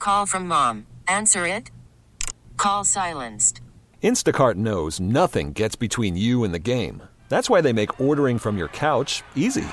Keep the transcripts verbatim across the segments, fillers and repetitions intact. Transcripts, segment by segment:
Call from mom. Answer it. Call silenced. Instacart knows nothing gets between you and the game. That's why they make ordering from your couch easy.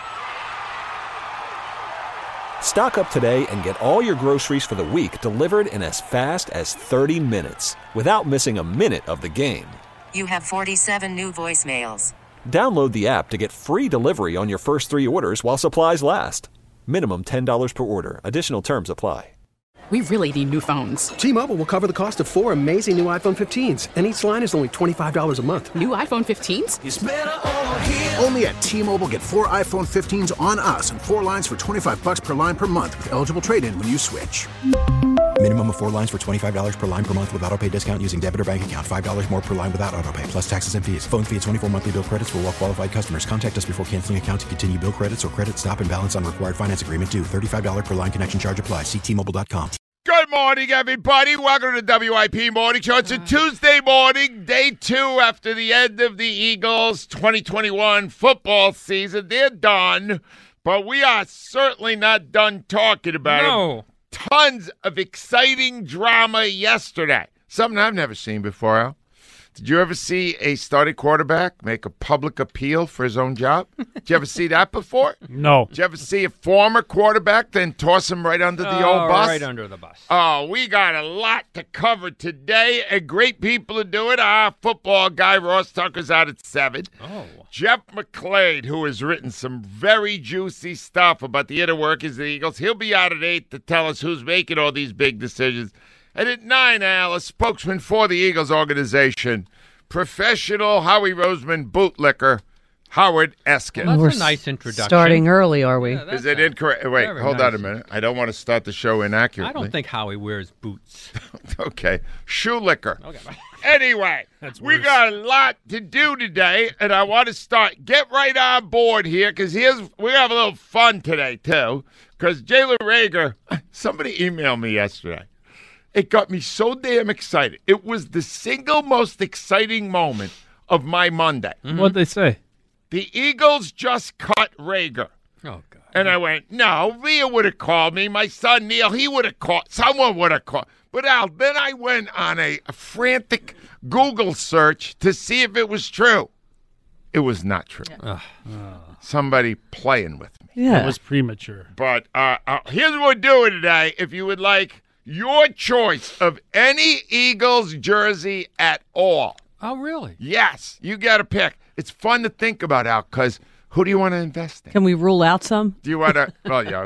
Stock up today and get all your groceries for the week delivered in as fast as thirty minutes without missing a minute of the game. You have forty-seven new voicemails. Download the app to get free delivery on your first three orders while supplies last. Minimum ten dollars per order. Additional terms apply. We really need new phones. T-Mobile will cover the cost of four amazing new iPhone fifteens, and each line is only twenty-five dollars a month. New iPhone fifteens? It's better over here. Only at T-Mobile, get four iPhone fifteens on us and four lines for twenty-five bucks per line per month with eligible trade-in when you switch. Minimum of four lines for twenty-five dollars per line per month with autopay discount using debit or bank account. five dollars more per line without autopay, plus taxes and fees. Phone fee at twenty-four monthly bill credits for well-qualified customers. Contact us before canceling account to continue bill credits or credit stop and balance on required finance agreement due. thirty-five dollars per line connection charge applies. See T Mobile dot com. Good morning, everybody. Welcome to the W I P Morning Show. It's a Tuesday morning, day two after the end of the Eagles' twenty twenty-one football season. They're done, but we are certainly not done talking about no. it. Tons of exciting drama yesterday. Something I've never seen before, Al. Did you ever see a starting quarterback make a public appeal for his own job? Did you ever see that before? No. Did you ever see a former quarterback then toss him right under the oh, old bus? Right under the bus. Oh, we got a lot to cover today, and great people to do it. Our football guy, Ross Tucker's out at seven. Oh. Jeff McClade, who has written some very juicy stuff about the inner workings of the Eagles, he'll be out at eight to tell us who's making all these big decisions. And at nine, Al, a spokesman for the Eagles organization, professional Howie Roseman bootlicker, Howard Eskin. Well, that's a nice introduction. Starting early, are we? Yeah, Is it incorrect? Wait, hold nice. on a minute. I don't want to start the show inaccurately. I don't think Howie wears boots. Okay. Shoe licker. Okay. Anyway, That's we worse. got a lot to do today, and I want to start. Get right on board here, because here's we have a little fun today, too, because Jalen Reagor, somebody emailed me yesterday. It got me so damn excited. It was the single most exciting moment of my Monday. Mm-hmm. What'd they say? The Eagles just cut Reagor. Oh, God. And I went, no, Rhea would have called me. My son, Neil, he would have called. Someone would have called. But, Al, then I went on a, a frantic Google search to see if it was true. It was not true. Yeah. Somebody playing with me. Yeah. It was premature. But uh, uh, here's what we're doing today. If you would like your choice of any Eagles jersey at all. Oh, really? Yes, you got to pick. It's fun to think about, Al, because who do you want to invest in? Can we rule out some? Do you want to? Well, yeah.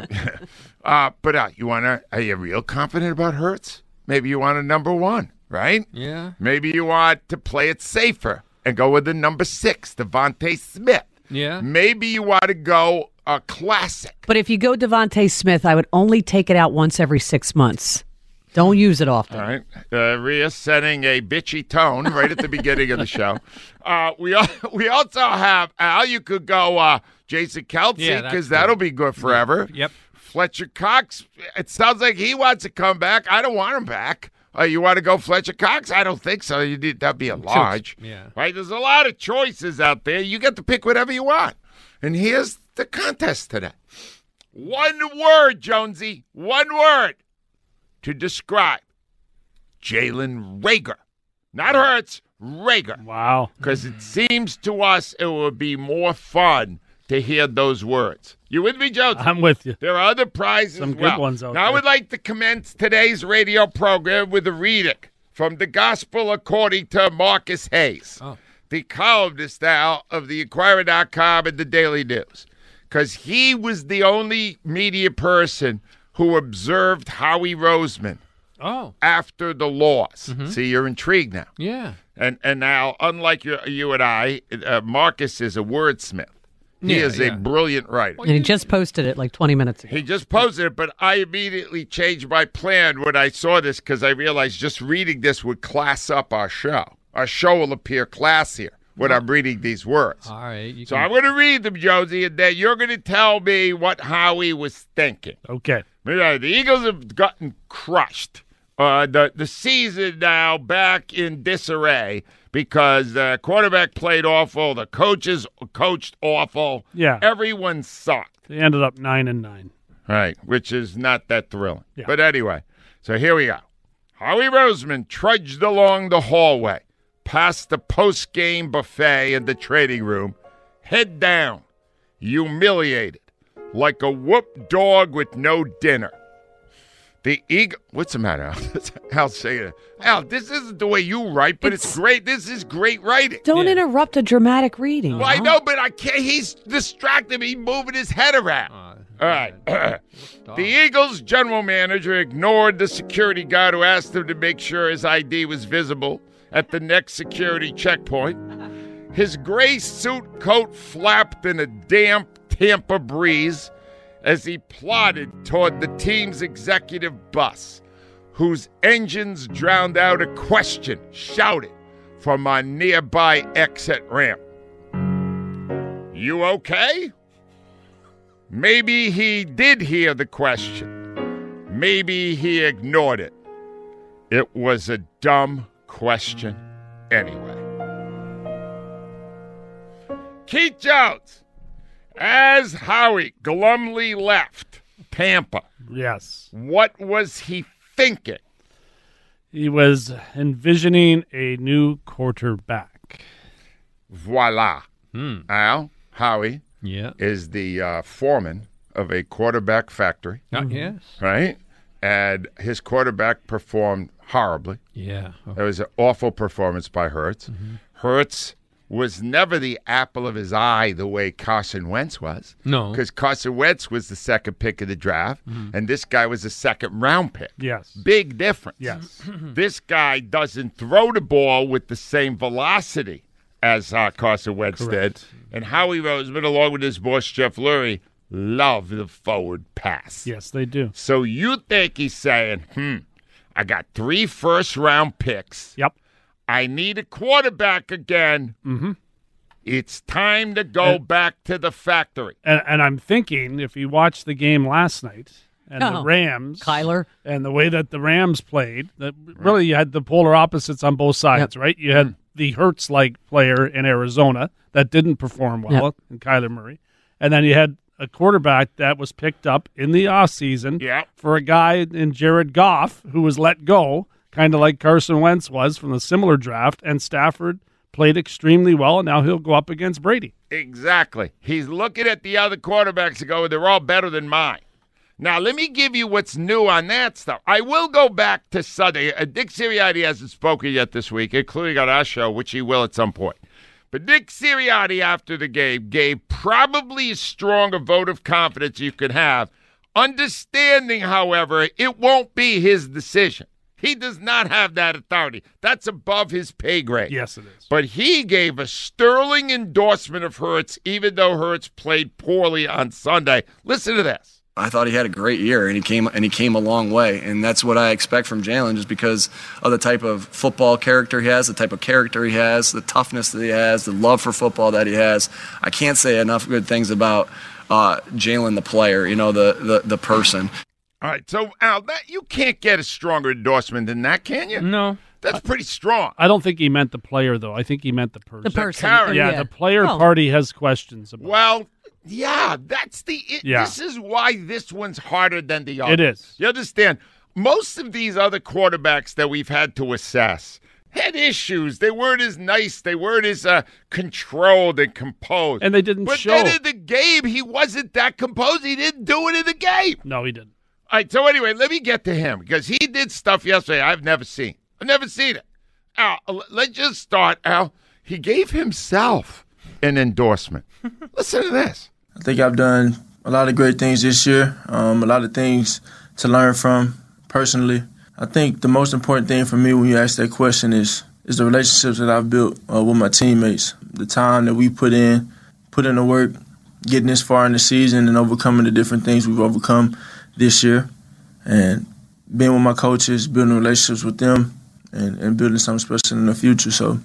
uh, but uh, you want to? Are you real confident about Hurts? Maybe you want a number one, right? Yeah. Maybe you want to play it safer and go with the number six, Devontae Smith. Yeah. Maybe you want to go a classic. But if you go Devontae Smith, I would only take it out once every six months. Don't use it often. All right. Uh, Rhea setting a bitchy tone right at the beginning of the show. Uh, we al- we also have, Al, you could go uh, Jason Kelce, Yeah, because that's that'll good. be good forever. Yep. Fletcher Cox, it sounds like he wants to come back. I don't want him back. Uh, you want to go Fletcher Cox? I don't think so. You need, that'd be a large. Yeah. Right? There's a lot of choices out there. You get to pick whatever you want. And here's the contest today. One word, Jonesy. One word to describe Jalen Reagor. Not Hurts, Reagor. Wow. Because it seems to us it would be more fun to hear those words. You with me, Jonesy? I'm with you. There are other prizes Some as good well. ones out now, I there. would like to commence today's radio program with a reading from the Gospel according to Marcus Hayes, Oh. the columnist now of the Inquirer dot com and the Daily News, because he was the only media person who observed Howie Roseman Oh. after the loss. Mm-hmm. See, you're intrigued now. Yeah. And and now, unlike you, you and I, uh, Marcus is a wordsmith. He Yeah, is yeah. a brilliant writer. And he just posted it like twenty minutes ago. He just posted it, but I immediately changed my plan when I saw this because I realized just reading this would class up our show. Our show will appear classier when I'm reading these words. All right. You So can... I'm going to read them, Josie, and then you're going to tell me what Howie was thinking. Okay. Yeah, the Eagles have gotten crushed. Uh, the the season now back in disarray because the quarterback played awful, the coaches coached awful. Yeah. Everyone sucked. They ended up nine and nine. Right, which is not that thrilling. Yeah. But anyway, so here we go. Howie Roseman trudged along the hallway, past the post-game buffet in the trading room, head down, humiliated, like a whooped dog with no dinner. The Eagle... What's the matter, Al? Al, say it. Al, this isn't the way you write, but it's, it's great. This is great writing. Don't Yeah. interrupt a dramatic reading. Well, I know, but I can't. He's distracted me, moving his head around. Uh, All right. The Eagles' general manager ignored the security guard who asked him to make sure his I D was visible at the next security checkpoint. His gray suit coat flapped in a damp Tampa breeze as he plodded toward the team's executive bus, whose engines drowned out a question shouted from a nearby exit ramp. You okay? Maybe he did hear the question. Maybe he ignored it. It was a dumb question anyway. Keith Jones, as Howie glumly left Tampa, Yes. what was he thinking? He was envisioning a new quarterback. Voila. Hmm. Al, Howie Yeah. is the uh, foreman of a quarterback factory, Uh, yes. right? And his quarterback performed horribly. Yeah. It was an awful performance by Hurts. Mm-hmm. Hurts was never the apple of his eye the way Carson Wentz was. No. Because Carson Wentz was the second pick of the draft, Mm-hmm. and this guy was a second round pick. Yes. Big difference. Yes. This guy doesn't throw the ball with the same velocity as uh, Carson Wentz Correct. did. And Howie Roseman, along with his boss, Jeff Lurie, love the forward pass. Yes, they do. So you think he's saying, hmm, I got three first-round picks. Yep. I need a quarterback again. Mm-hmm. It's time to go And- back to the factory. And, and I'm thinking, if you watched the game last night and the Oh, Rams, Kyler. and the way that the Rams played, that really you had the polar opposites on both sides, Yep. right? You had the Hurts-like player in Arizona that didn't perform well, Yep. in Kyler Murray, and then you had a quarterback that was picked up in the offseason Yep. for a guy in Jared Goff who was let go, kind of like Carson Wentz was from the similar draft, and Stafford played extremely well, and now he'll go up against Brady. Exactly. He's looking at the other quarterbacks and going, they're all better than mine. Now, let me give you what's new on that stuff. I will go back to Sunday. Uh, Dick Sirianni hasn't spoken yet this week, including on our show, which he will at some point. But Dick Sirianni, after the game, gave probably as strong a vote of confidence you could have, understanding, however, it won't be his decision. He does not have that authority. That's above his pay grade. Yes, it is. But he gave a sterling endorsement of Hurts, even though Hurts played poorly on Sunday. Listen to this. I thought he had a great year, and he came and he came a long way, and that's what I expect from Jalen, just because of the type of football character he has, the type of character he has, the toughness that he has, the love for football that he has. I can't say enough good things about uh, Jalen, the player, you know, the the, the person. All right, so Al, that, you can't get a stronger endorsement than that, can you? No. That's pretty strong. I don't think he meant the player, though. I think he meant the person. The person. character. Yeah, yeah. the player Oh. party has questions about. Well, yeah, that's the. It, Yeah. This is why this one's harder than the other. It is. You understand? Most of these other quarterbacks that we've had to assess had issues. They weren't as nice. They weren't as uh, controlled and composed. And they didn't but show. then in the game, he wasn't that composed. He didn't do it in the game. No, he didn't. All right, so anyway, let me get to him because he did stuff yesterday I've never seen. I've never seen it. Al, l- let's just start, Al. He gave himself an endorsement. Listen to this. I think I've done a lot of great things this year, um, a lot of things to learn from personally. I think the most important thing for me when you ask that question is is the relationships that I've built uh, with my teammates, the time that we put in, put in the work, getting this far in the season and overcoming the different things we've overcome this year, and being with my coaches, building relationships with them, and, and building something special in the future. So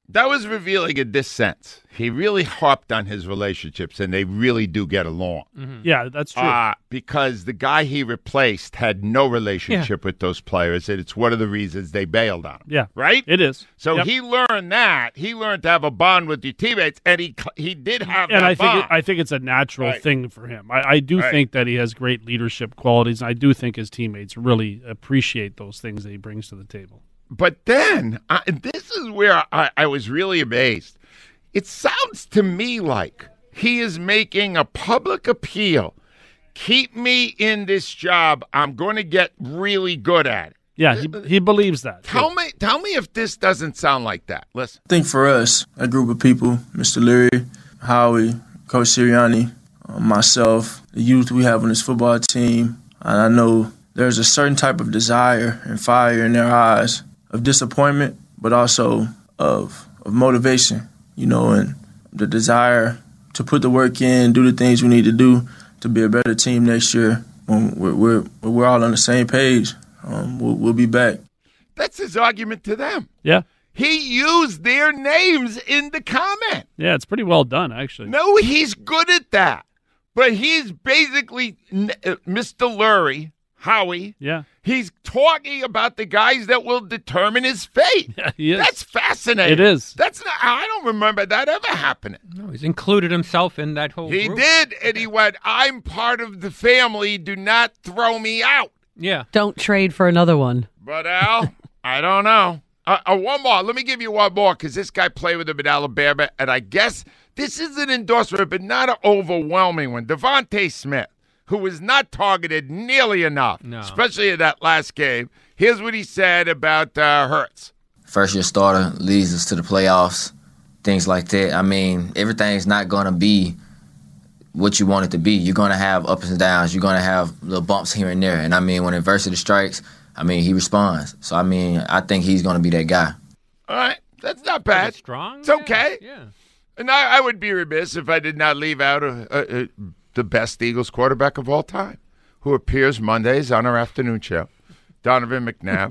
That was revealing in this sense. He really harped on his relationships, and they really do get along. Mm-hmm. Yeah, that's true. Uh, because the guy he replaced had no relationship yeah. with those players, and it's one of the reasons they bailed on him. Yeah. Right? It is. So yep. he learned that. He learned to have a bond with your teammates, and he he did have and that I think bond. it, I think it's a natural right. thing for him. I, I do right. think that he has great leadership qualities, and I do think his teammates really appreciate those things that he brings to the table. But then, I, this is where I, I was really amazed. It sounds to me like he is making a public appeal. Keep me in this job. I'm going to get really good at it. Yeah, he, he believes that. Tell me, tell me if this doesn't sound like that. Listen. I think for us, a group of people, Mister Leary, Howie, Coach Sirianni, uh, myself, the youth we have on this football team, and I know there's a certain type of desire and fire in their eyes of disappointment, but also of of motivation, you know, and the desire to put the work in, do the things we need to do to be a better team next year. When we're we're, we're all on the same page, um, we'll, we'll be back. That's his argument to them. Yeah. He used their names in the comment. Yeah, it's pretty well done, actually. No, he's good at that. But he's basically uh, Mister Lurie, Howie. Yeah. He's talking about the guys that will determine his fate. Yeah, he is. That's fascinating. It is. That's not, I don't remember that ever happening. No, he's included himself in that whole He group. did, and he went, I'm part of the family. Do not throw me out. Yeah. Don't trade for another one. But, Al, I don't know. Uh, uh, one more. Let me give you one more, because this guy played with him at Alabama, and I guess this is an endorsement, but not an overwhelming one. Devontae Smith, who was not targeted nearly enough, no. especially in that last game. Here's what he said about uh, Hurts. First year starter leads us to the playoffs, things like that. I mean, everything's not going to be what you want it to be. You're going to have ups and downs. You're going to have little bumps here and there. And, I mean, when adversity strikes, I mean, he responds. So, I mean, I think he's going to be that guy. All right. That's not bad. Strong. It's okay. Yeah. yeah. And I, I would be remiss if I did not leave out a, a, a the best Eagles quarterback of all time, who appears Mondays on our afternoon show, Donovan McNabb.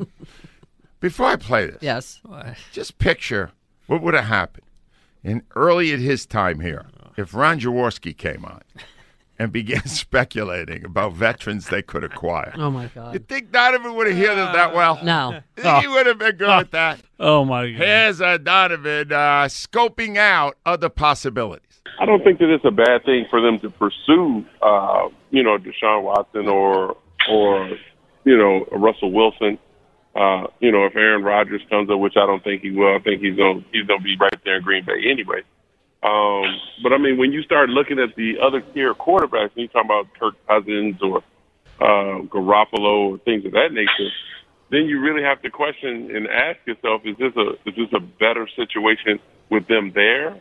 Before I play this, yes, just picture what would have happened in early at his time here if Ron Jaworski came on and began speculating about veterans they could acquire. Oh, my God. You think Donovan would have handled that well? No. You think he would have been good oh. with that? Oh, my God. Here's uh, Donovan uh, scoping out other possibilities. I don't think that it's a bad thing for them to pursue, uh, you know, Deshaun Watson or, or you know, Russell Wilson. Uh, you know, if Aaron Rodgers comes up, which I don't think he will, I think he's going he's going to be right there in Green Bay anyway. Um, but, I mean, when you start looking at the other tier quarterbacks, and you talk about Kirk Cousins or uh, Garoppolo or things of that nature, then you really have to question and ask yourself, is this a is this a better situation with them there?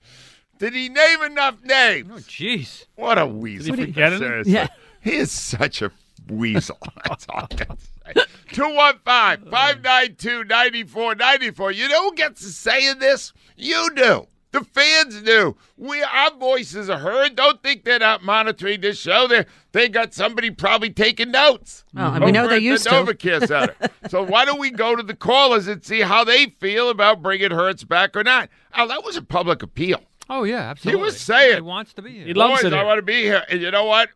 Did he name enough names? Oh, jeez. What a weasel. Did he forget it? Seriously. Yeah. He is such a weasel. That's all I can say. two one five, five nine two, nine four nine four. You know who gets to say in this? You do. The fans do. We, our voices are heard. Don't think they're not monitoring this show. They they got somebody probably taking notes. Oh, and we know over they at used the to. NovaCare Center. So why don't we go to the callers and see how they feel about bringing Hurts back or not? Oh, that was a public appeal. Oh, yeah, absolutely. He was saying. He wants to be here. He loves Boys, it I here. want to be here. And you know what?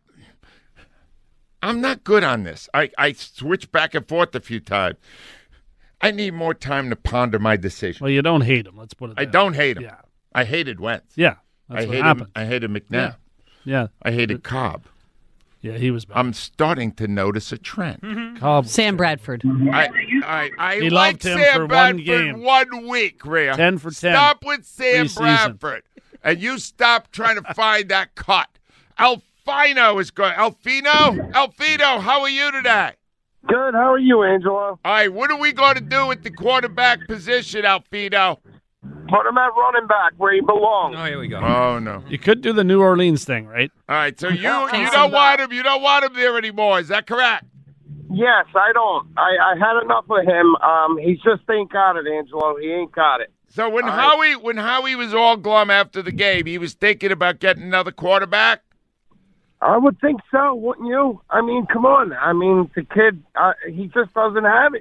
I'm not good on this. I, I switched back and forth a few times. I need more time to ponder my decision. Well, you don't hate him. Let's put it I that don't way. hate him. Yeah. I hated Wentz. Yeah. I That's what hated, happened. I hated McNabb. Yeah. Yeah. I hated Cobb. Yeah, he was bad. I'm starting to notice a trend. Mm-hmm. Cobb. Sam Bradford. I, I, I He liked loved him Sam for one Bradford game. one week, Rhea. ten for ten. Stop with Sam Preseason. Bradford. And you stop trying to find that cut. Alfino is good. Alfino? Alfino, how are you today? Good. How are you, Angelo? All right, what are we going to do with the quarterback position, Alfino? Put him at running back where he belongs. Oh, here we go. Oh, no. You could do the New Orleans thing, right? All right, so you you don't want him. You don't want him there anymore. Is that correct? Yes, I don't. I, I had enough of him. Um, he just ain't got it, Angelo. He ain't got it. So when All Howie when Howie was all glum after the game, he was thinking about getting another quarterback? I would think so, wouldn't you? I mean, come on. I mean, the kid, uh, he just doesn't have it.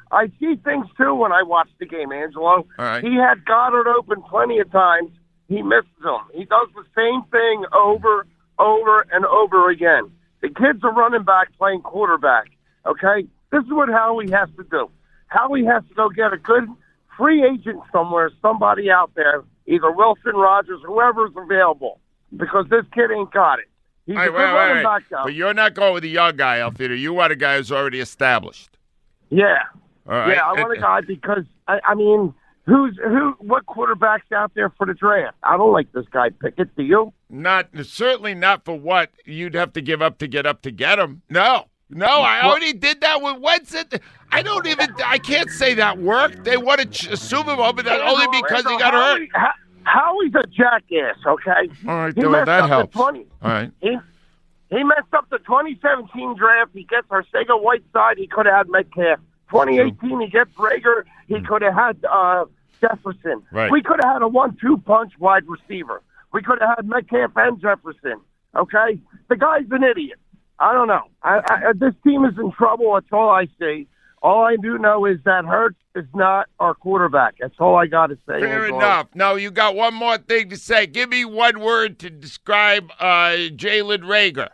I see things too when I watch the game, Angelo. All right. He had Goddard open plenty of times. He misses them. He does the same thing over, over, and over again. The kid's a running back playing quarterback, okay? This is what Howie has to do. Howie has to go get a good free agent somewhere, somebody out there, either Wilson, Rogers, whoever's available, because this kid ain't got it. He's All right, a good wait, wait, running wait. back now. But you're not going with a young guy, Alfredo. You want a guy who's already established. Yeah. All right. Yeah, I want a guy because, I, I mean, who's who? What quarterback's out there for the draft? I don't like this guy Pickett. Do you? Not certainly not for what you'd have to give up to get up to get him. No, no, I already did that with Wentz. I don't even. I can't say that worked. They want to ch- assume him over that only because he got hurt. Howie, Ho- Howie's a jackass. Okay. All right, He well, messed that up the helps. twenty All right. He he messed up the twenty seventeen draft. He gets Arcega Whiteside. He could have had Metcalf. twenty eighteen, he gets Rager. He could have had uh, Jefferson. Right. We could have had a one two punch wide receiver. We could have had Metcalf and Jefferson. Okay? The guy's an idiot. I don't know. I, I, this team is in trouble. That's all I see. All I do know is that Hurts is not our quarterback. That's all I got to say. Fair Angelo. enough. No, you got one more thing to say. Give me one word to describe uh, Jalen Rager.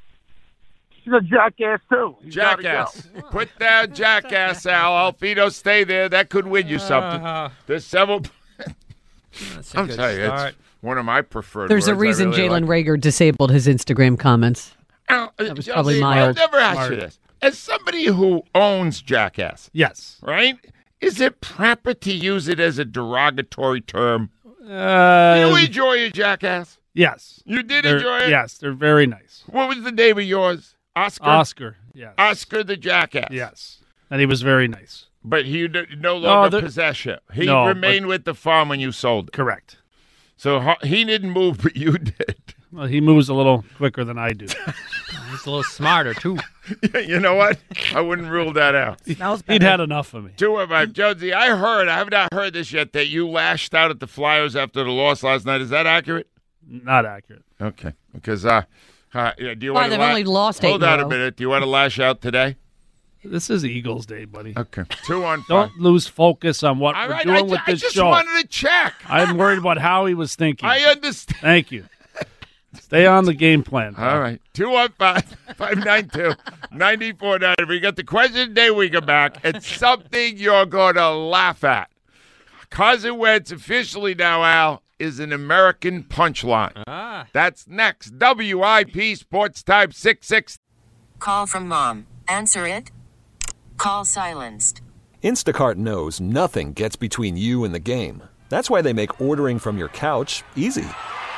He's a jackass, too. He's gotta Jackass. go. Put down jackass, Al. Alfredo, stay there. That could win you something. Uh-huh. There's several. That's a I'm good sorry, start. it's one of my preferred There's a words. I reason really Jalen like. Rager disabled his Instagram comments. Al, uh, That was Josie, probably mild. I've never asked Smart. you this. As somebody who owns Jackass, Yes. right? Is it proper to use it as a derogatory term? Uh, Do you enjoy a Jackass? Yes. You did They're- enjoy it? Yes, they're very nice. What was the name of yours? Oscar? Oscar, yes. Oscar the Jackass. Yes. And he was very nice. But he d- no longer the- possessed it. He No, remained with the farm when you sold it. Correct. So ho- he didn't move, but you did. Well, he moves a little quicker than I do. He's a little smarter, too. You know what? I wouldn't rule that out. He'd had enough of me. Two of them. Jonesy, I heard, I have not heard this yet, that you lashed out at the Flyers after the loss last night. Is that accurate? Not accurate. Okay. Because, uh, uh yeah, do you Why, want to they've only lost eight Hold in a on a row. minute. Do you want to lash out today? This is Eagles Day, buddy. Okay. Two on five. Don't lose focus on what All we're right, doing I, with I this just show. wanted to check. I'm worried about how he was thinking. I understand. Thank you. Stay on the game plan. pal. All right. two one five, five nine two, nine four nine. If we get the question today, we come back. It's something you're going to laugh at. Carson Wentz officially now, Al, is an American punchline. Ah. That's next. W I P Sports Time six six. Call from mom. Answer it. Call silenced. Instacart knows nothing gets between you and the game. That's why they make ordering from your couch easy.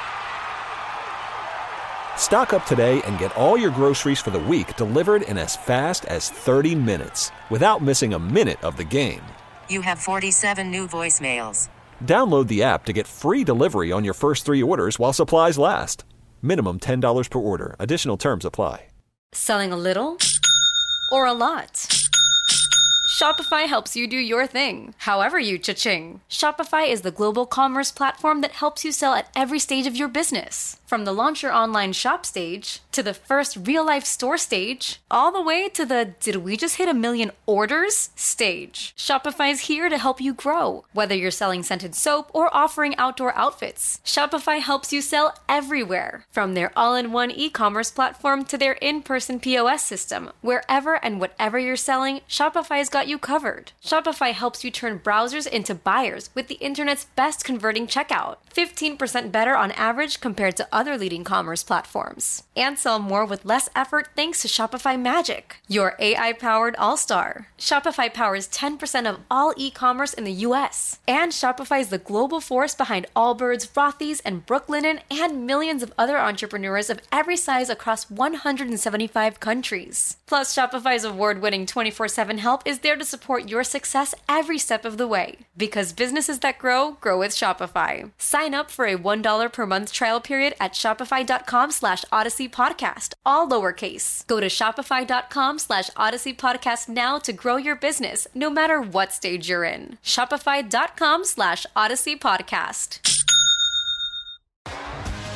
Stock up today and get all your groceries for the week delivered in as fast as thirty minutes without missing a minute of the game. You have forty-seven new voicemails. Download the app to get free delivery on your first three orders while supplies last. Minimum ten dollars per order. Additional terms apply. Selling a little or a lot? Shopify helps you do your thing, however you cha-ching. Shopify is the global commerce platform that helps you sell at every stage of your business. From the launch your online shop stage, to the first real-life store stage, all the way to the did we just hit a million orders stage. Shopify's here to help you grow. Whether you're selling scented soap or offering outdoor outfits, Shopify helps you sell everywhere. From their all-in-one e-commerce platform to their in-person P O S system, wherever and whatever you're selling, Shopify's got you covered. Shopify helps you turn browsers into buyers with the internet's best converting checkout. fifteen percent better on average compared to other leading commerce platforms. And sell more with less effort thanks to Shopify Magic, your A I-powered all-star. Shopify powers ten percent of all e-commerce in the U S. And Shopify is the global force behind Allbirds, Rothy's, and Brooklinen, and millions of other entrepreneurs of every size across one hundred seventy-five countries. Plus, Shopify's award-winning twenty-four seven help is there to support your success every step of the way. Because businesses that grow, grow with Shopify. Sign up for a one dollar per month trial period at shopify.com slash Odyssey Podcast, all lowercase. Go to shopify.com slash Odyssey Podcast now to grow your business, no matter what stage you're in. Shopify.com slash Odyssey Podcast.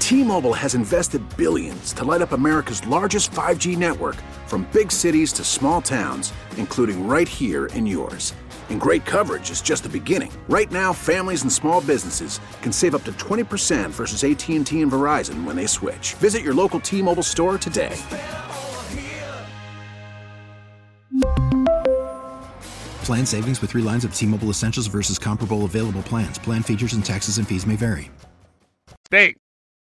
T-Mobile has invested billions to light up America's largest five G network, from big cities to small towns, including right here in yours. And great coverage is just the beginning. Right now, families and small businesses can save up to twenty percent versus A T and T and Verizon when they switch. Visit your local T-Mobile store today. Plan savings with three lines of T-Mobile Essentials versus comparable available plans. Plan features and taxes and fees may vary. Hey.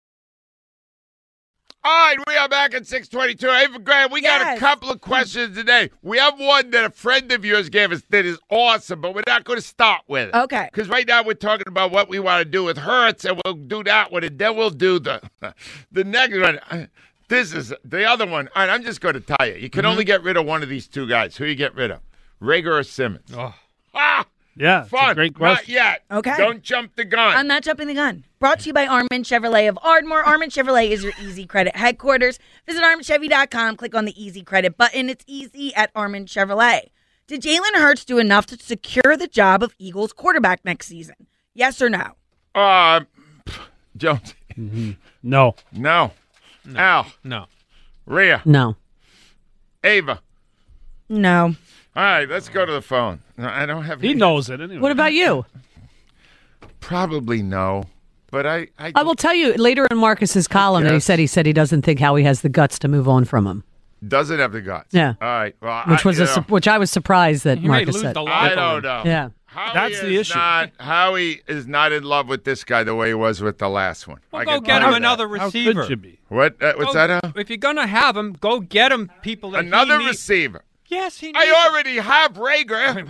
All right, we are back at six twenty-two. Hey, Graham, we got Yes. a couple of questions today. We have one that a friend of yours gave us that is awesome, but we're not going to start with it. Okay. Because right now we're talking about what we want to do with Hurts, and we'll do that one, and then we'll do the the next one. This is the other one. All right, I'm just going to tell you. You can Mhm. only get rid of one of these two guys. Who you get rid of? Rager or Simmons? Oh. Ah! Yeah, it's a Fun. great Not question. yet. Okay. Don't jump the gun. I'm not jumping the gun. Brought to you by Armand Chevrolet of Ardmore. Armand Chevrolet is your easy credit headquarters. Visit armand chevy dot com. Click on the easy credit button. It's easy at Armand Chevrolet. Did Jalen Hurts do enough to secure the job of Eagles quarterback next season? Yes or no? Uh, Jones. Mm-hmm. No. No. No. Al. No. Rhea. No. Ava. No. All right, let's go to the phone. No, I don't have. He knows it anyway. What about you? Probably no, but I. I, I will tell you later in Marcus's column that he Yes. said he said he doesn't think Howie has the guts to move on from him. doesn't have the guts. Yeah. All right. Well, Which I, was you a know, su- which I was surprised that He may Marcus lose said. the I locker don't room. know. Yeah. Howie That's the is issue. Not, Howie is not in love with this guy the way he was with the last one. Well, I go can get tell him you that. another How receiver. could you be? What? Uh, what's Go- that? Al? If you're gonna have him, go get him people that he Another needs. receiver. Yes, he. Needs I already have Rager.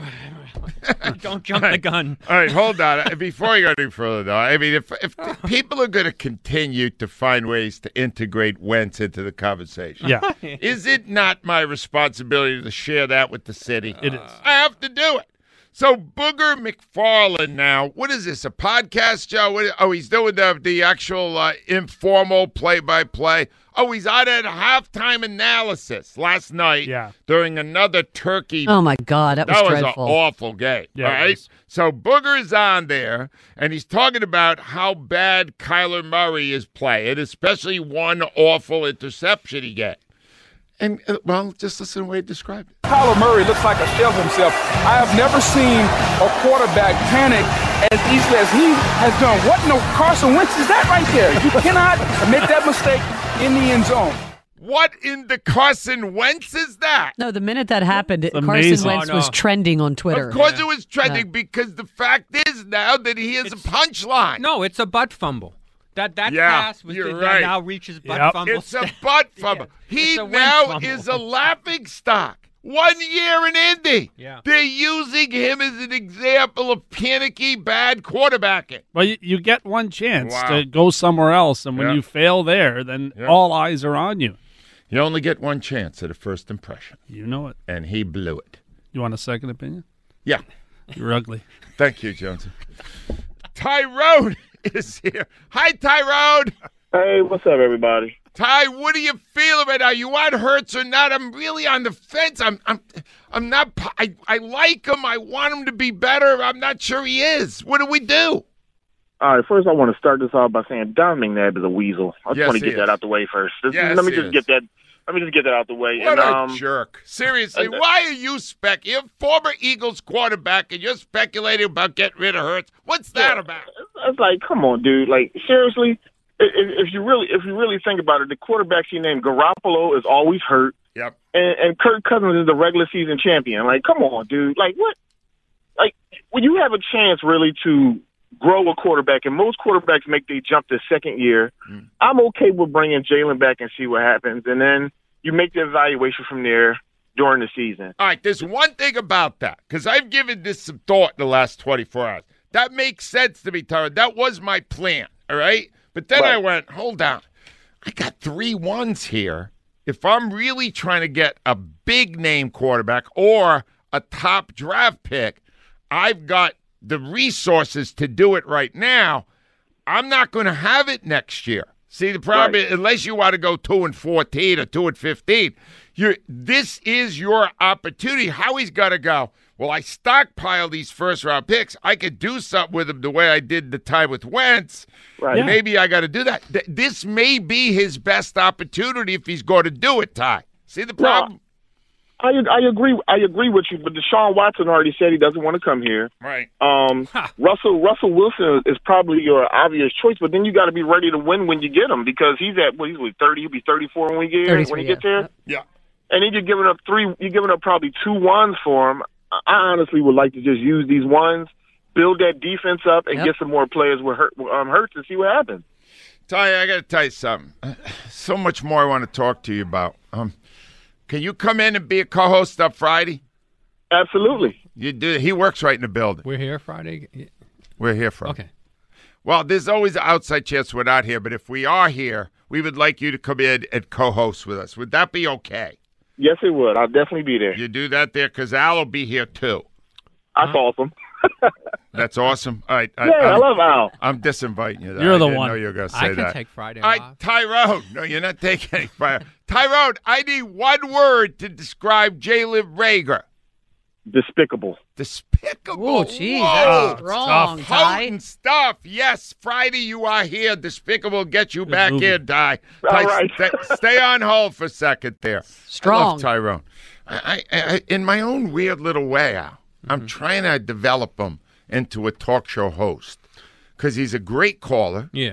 Don't jump the gun. All right, hold on. Before you go any further, though, I mean, if if the people are going to continue to find ways to integrate Wentz into the conversation, Yeah. is it not my responsibility to share that with the city? It is. I have to do it. So Booger McFarland now, what is this, a podcast, Joe? What, oh, he's doing the, the actual uh, informal play-by-play. Oh, he's out at halftime analysis last night Yeah. during another turkey. Oh my God, that was That was dreadful. an awful game, Yeah, it right? was. So Booger's on there, and he's talking about how bad Kyler Murray is playing, especially one awful interception he got. And, uh, well, just listen to the way he described it. Kyler Murray looks like a shell of himself. I have never seen a quarterback panic as easily as he has done. What in the Carson Wentz is that right there? You cannot make that mistake in the end zone. What in the Carson Wentz is that? No, the minute that happened, it, Carson amazing. Wentz Oh, no. was trending on Twitter. Of course it was trending because the fact is now that he has a punchline. No, it's a butt fumble. That that Yeah, pass was you're that right. now reaches butt Yep. fumble. It's a stat- butt fumble. Yeah, He it's a Wentz now fumble. is a laughing stock. One year in Indy. Yeah. They're using him as an example of panicky, bad quarterbacking. Well, you, you get one chance Wow. to go somewhere else, and when Yeah. you fail there, then Yeah. all eyes are on you. You only get one chance at a first impression, You know it. and he blew it. You want a second opinion? Yeah. You're ugly. Thank you, Johnson. Tyrone is here. Hi, Tyrone. Hey, what's up, everybody? Ty, what do you feel about? Are you on Hurts or not? I'm really on the fence. I'm, I'm, I'm not. I, I like him. I want him to be better. I'm not sure he is. What do we do? All right, first I want to start this off by saying Don McNabb is a weasel. I just Yes, want to he get that is. out the way first. This- Yes, let me he just is. get that. Let me just get that out the way. What and, a um, jerk! Seriously, uh, why are you spec? You're a former Eagles quarterback, and you're speculating about getting rid of Hurts. What's that Yeah. about? It's like, come on, dude. Like, seriously, if, if you really, if you really think about it, the quarterback he named Garoppolo is always hurt, Yep. and, and Kirk Cousins is the regular season champion. Like, come on, dude. Like, what? Like, when you have a chance really to grow a quarterback, and most quarterbacks make they jump to second year, Mm. I'm okay with bringing Jalen back and see what happens, and then you make the evaluation from there during the season. All right, there's one thing about that, because I've given this some thought in the last twenty-four hours. That makes sense to me, Tara. That was my plan, all right? But then Right. I went, hold on. I got three ones here. If I'm really trying to get a big-name quarterback or a top draft pick, I've got the resources to do it right now. I'm not going to have it next year. See, the problem is, unless you want to go two and fourteen or two and fifteen, you're, this is your opportunity. Howie's got to go, well, I stockpile these first-round picks. I could do something with them the way I did the time with Wentz. Right. Yeah. Maybe I got to do that. Th- this may be his best opportunity if he's going to do it, Ty. See the problem? No, I I agree. I agree with you. But Deshaun Watson already said he doesn't want to come here. Right. Um, Russell Russell Wilson is probably your obvious choice, but then you got to be ready to win when you get him because he's at what he's with thirty. He'll be thirty-four when we get when he yeah. gets there. Yeah. And then you're giving up three. You're giving up probably two ones for him. I honestly would like to just use these ones, build that defense up, and Yep. get some more players with hurt, um, Hurts and see what happens. Ty, I got to tell you something. So much more I want to talk to you about. Um, can you come in and be a co-host up Friday? Absolutely. You do. He works right in the building. We're here Friday. We're here Friday. Okay. Well, there's always an outside chance we're not here, but if we are here, we would like you to come in and co-host with us. Would that be okay? Yes, it would. I'll definitely be there. You do that there because Al will be here too. That's awesome. That's awesome. All right. Yeah, I I'm- love Al. I'm disinviting you. There. You're I the didn't one. know you were going to say I can that. take Friday All right, off. Tyrone. No, you're not taking any Friday. Tyrone, I need one word to describe Jalen Reagor. Despicable. Despicable. Oh, geez, Whoa. that's strong, Ty. Potent stuff. Yes, Friday you are here. Despicable. Get you back movie. in, Ty. All Ty, right. stay, stay on hold for a second there. Strong. I love Tyrone. I, I, I, in my own weird little way, Al, I'm Mm-hmm. trying to develop him into a talk show host because he's a great caller. Yeah.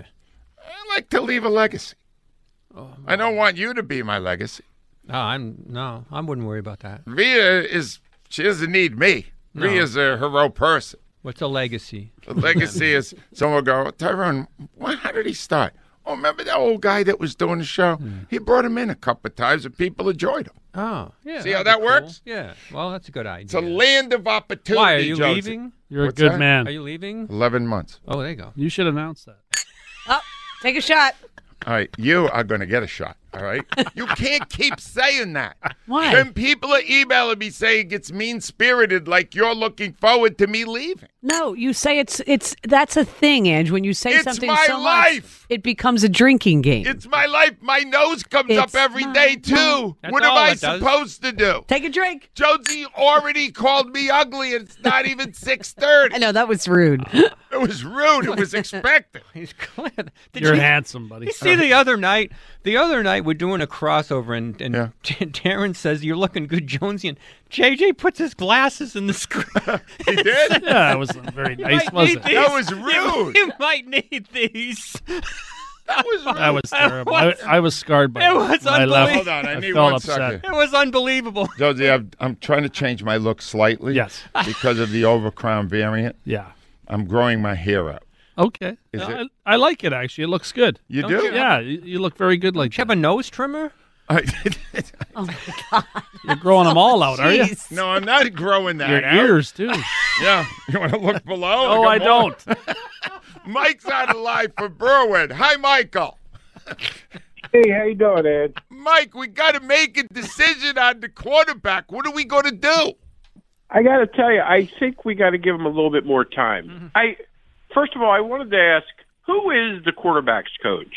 I like to leave a legacy. Oh, I don't want you to be my legacy. No, I'm no. I wouldn't worry about that. Rhea is, she doesn't need me. No. Rhea's a hero person. What's a legacy? The legacy is someone will go, Tyrone, why, how did he start? Oh, remember that old guy that was doing the show? He brought him in a couple of times and people enjoyed him. Oh, yeah. See how that'd that be works? cool. Yeah. Well, that's a good idea. It's a land of opportunity. Why are you Josie. leaving? You're What's a good that? man. Are you leaving? eleven months. Oh, there you go. You should announce that. Oh, take a shot. All right, you are going to get a shot, all right? You can't keep saying that. Why? Then people are emailing me saying it's mean-spirited, like you're looking forward to me leaving. No, you say it's it's that's a thing, Ange. When you say It's something my so life. much, it becomes a drinking game. It's my life. My nose comes It's up every my day, too. That's What am all I it does. supposed to do? Take a drink. Josie already called me ugly, and it's not even six thirty. I know that was rude. It was rude. It was expected. He's glad. Did You're you, handsome, buddy. You see, the other night, the other night we're doing a crossover, and, and Yeah. Darren says you're looking good, Jonesy, and J J puts his glasses in the screen. He did? Yeah, it was very nice, might wasn't need it? That was You, rude. you might need these. That was rude. That was terrible. I, I was scarred by It that. was When I left, unbelievable. Hold on, I need felt one upset. second. It was unbelievable. Josie, I'm, I'm trying to change my look slightly. Yes. Because of the overcrown variant. Yeah. I'm growing my hair out. Okay. Is No, it- I, I like it, actually. It looks good. You Don't do? you? Yeah, you, you look very good like Do you that. have a nose trimmer? I- Oh my god. You're growing them all out, are you? Jeez. no, I'm not growing that Your out. ears, too. Yeah. You want to look below? No, Look I at more? don't. Mike's on the line for Berwyn. Hi, Michael. Hey, how you doing, Ed? Mike, we got to make a decision on the quarterback. What are we going to do? I got to tell you, I think we got to give him a little bit more time. Mm-hmm. I first of all, I wanted to ask, who is the quarterback's coach?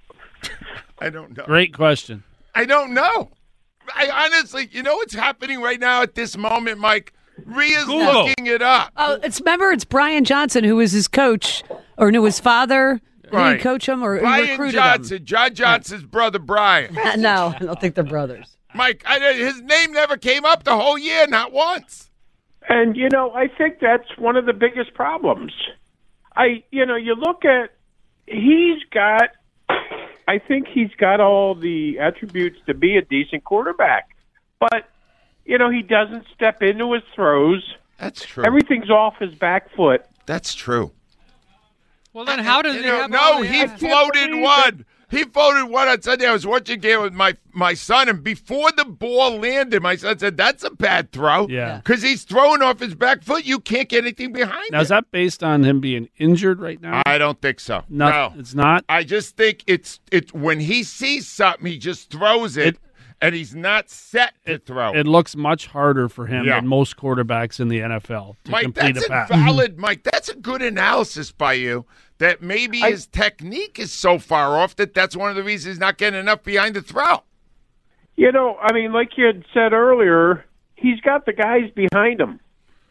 I don't know. Great question. I don't know. I honestly, you know what's happening right now at this moment, Mike? Rhea's Google. looking it up. Oh, it's remember it's Brian Johnson who was his coach, or knew his father. Did Right. he coach him or Brian recruited Johnson, John Johnson's brother, Brian. him? No, I don't think they're brothers. Mike, I, his name never came up the whole year, not once. And you know, I think that's one of the biggest problems. I, you know, you look at, he's got, I think he's got all the attributes to be a decent quarterback, but you know, he doesn't step into his throws. That's true. Everything's off his back foot. That's true. Well, then how does You he know, have no, all the he attributes? floated believe one. He floated one on Sunday. I was watching a game with my, my son, and before the ball landed, my son said, that's a bad throw. Yeah. Because he's throwing off his back foot. You can't get anything behind Now, it. is that based on him being injured right now? I don't think so. no, no. it's not. I just think it's it's when he sees something, he just throws it, It- and he's not set to throw. It looks much harder for him Yeah. than most quarterbacks in the N F L to Mike, complete that's a a pass. valid, Mike. That's a good analysis by you. That maybe I- his technique is so far off that that's one of the reasons he's not getting enough behind the throw. You know, I mean, like you had said earlier, he's got the guys behind him.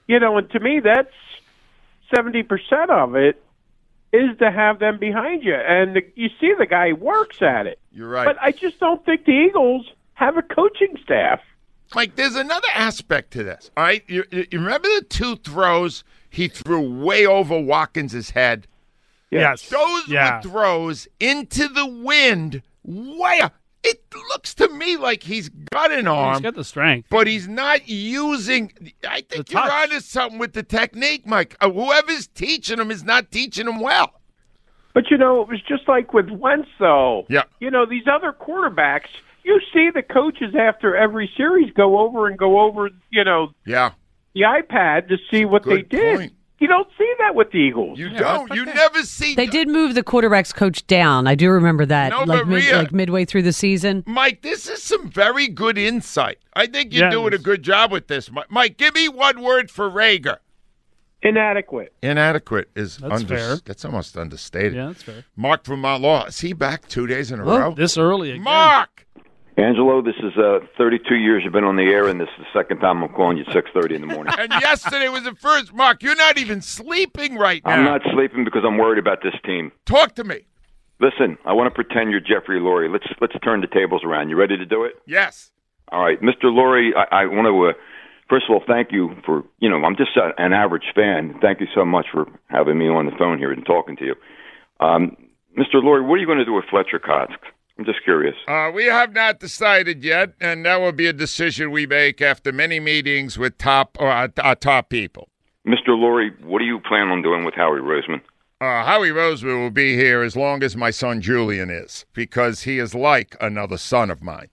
You know, and to me, that's seventy percent of it is to have them behind you. And the, you see the guy works at it. You're right. But I just don't think the Eagles have a coaching staff. Mike, there's another aspect to this, all right? You, you remember the two throws he threw way over Watkins' head? Yes. Those Yeah. were throws into the wind way up. It looks to me like he's got an arm. He's got the strength. But he's not using – I think The you're touch. onto something with the technique, Mike. Uh, whoever's teaching him is not teaching him well. But, you know, it was just like with Wentz, though. Yeah. You know, these other quarterbacks, you see the coaches after every series go over and go over, you know, Yeah. the iPad to see what Good they did. point. You don't see that with the Eagles. You don't. You never see They did move the quarterback's coach down. I do remember that, No, like, mid, Maria- like midway through the season. Mike, this is some very good insight. I think you're Yeah, doing a it's- good job with this. Mi- Mike, give me one word for Rager. Inadequate. Inadequate is That's under- fair. That's almost understated. Yeah, that's fair. Mark from Mount Law. Is he back two days in a Oh, row? this early again. Mark! Angelo, this is uh, thirty-two years you've been on the air, and this is the second time I'm calling you at six thirty in the morning. And yesterday was the first. Mark, you're not even sleeping right now. I'm not sleeping because I'm worried about this team. Talk to me. Listen, I want to pretend you're Jeffrey Lurie. Let's let's turn the tables around. You ready to do it? Yes. All right, Mister Lurie, I, I want to, uh, first of all, thank you for, you know, I'm just a, an average fan. Thank you so much for having me on the phone here and talking to you. Um, Mister Lurie, what are you going to do with Fletcher Cox? I'm just curious. Uh, we have not decided yet, and that will be a decision we make after many meetings with top uh, uh, top people. Mister Lurie, what do you plan on doing with Howie Roseman? Uh, Howie Roseman will be here as long as my son Julian is, because he is like another son of mine.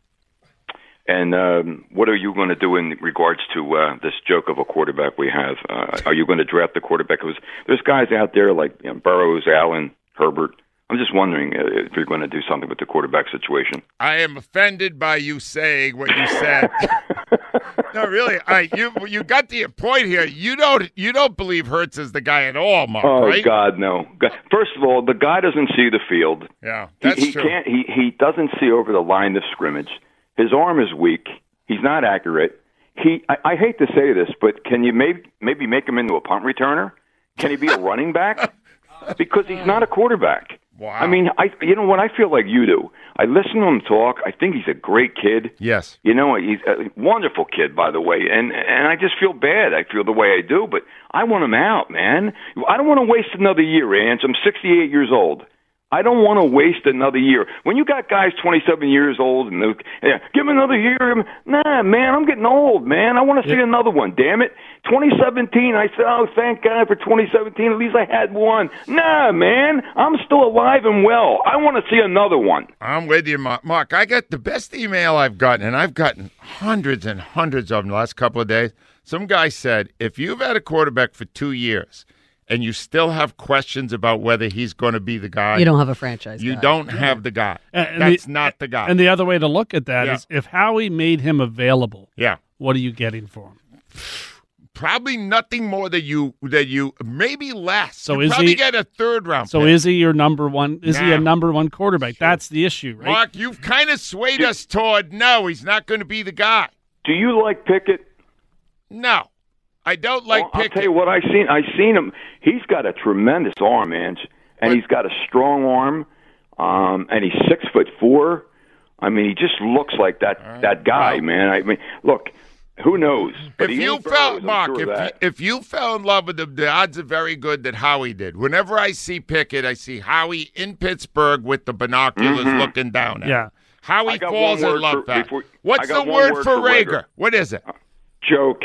And um, what are you going to do in regards to uh, this joke of a quarterback we have? Uh, are you going to draft the quarterback? Because there's guys out there like you know, Burrows, Allen, Herbert. I'm just wondering uh, if you're going to do something with the quarterback situation. I am offended by you saying what you said. No, really. All right, you you got the point here. You don't you don't believe Hurts is the guy at all, Mark, Oh right? God, no! God- First of all, the guy doesn't see the field. Yeah, He, that's he true. can't. He he doesn't see over the line of scrimmage. His arm is weak. He's not accurate. He. I, I hate to say this, but can you maybe maybe make him into a punt returner? Can he be a running back? Because he's not a quarterback. Wow. I mean, I you know what? I feel like you do. I listen to him talk. I think he's a great kid. Yes. You know, he's a wonderful kid, by the way. And and I just feel bad. I feel the way I do, but I want him out, man. I don't want to waste another year, Ange. I'm sixty-eight years old. I don't want to waste another year. When you got guys twenty-seven years old and they're, yeah, give him another year. Nah, man, I'm getting old, man. I want to see Yeah. another one. Damn it. twenty seventeen, I said, oh, thank God for twenty seventeen. At least I had one. Nah, man, I'm still alive and well. I want to see another one. I'm with you, Mark. Mark, I got the best email I've gotten, and I've gotten hundreds and hundreds of them the last couple of days. Some guy said, if you've had a quarterback for two years and you still have questions about whether he's going to be the guy, You don't have a franchise You guy. don't have the guy. And- and That's the- not the guy. And the other way to look at that is Yeah. if Howie made him available, yeah. what are you getting for him? Probably nothing more than you, that you maybe less. So you is probably he- get a third round So pick. is he your number one? Is he a Nah. number one quarterback? That's the issue, right? Mark, you've kind of swayed us toward no, he's not going to be the guy. Do you like Pickett? No, I don't like Well, I'll Pickett. tell you what I seen. I seen him. He's got a tremendous arm, Ange, and he's got a strong arm. Um, and he's six foot four. I mean, he just looks like that that guy, man. I mean, look, who knows? But If he you ain't fell, Burrows, I'm Mark, sure of if you, that. if you fell in love with him, the odds are very good that Howie did. Whenever I see Pickett, I see Howie in Pittsburgh with the binoculars Mhm. looking down at Yeah. him. Howie I got falls one in word love for- that. before- What's I got the one word word for for Rager? Rager. What is it? Joke.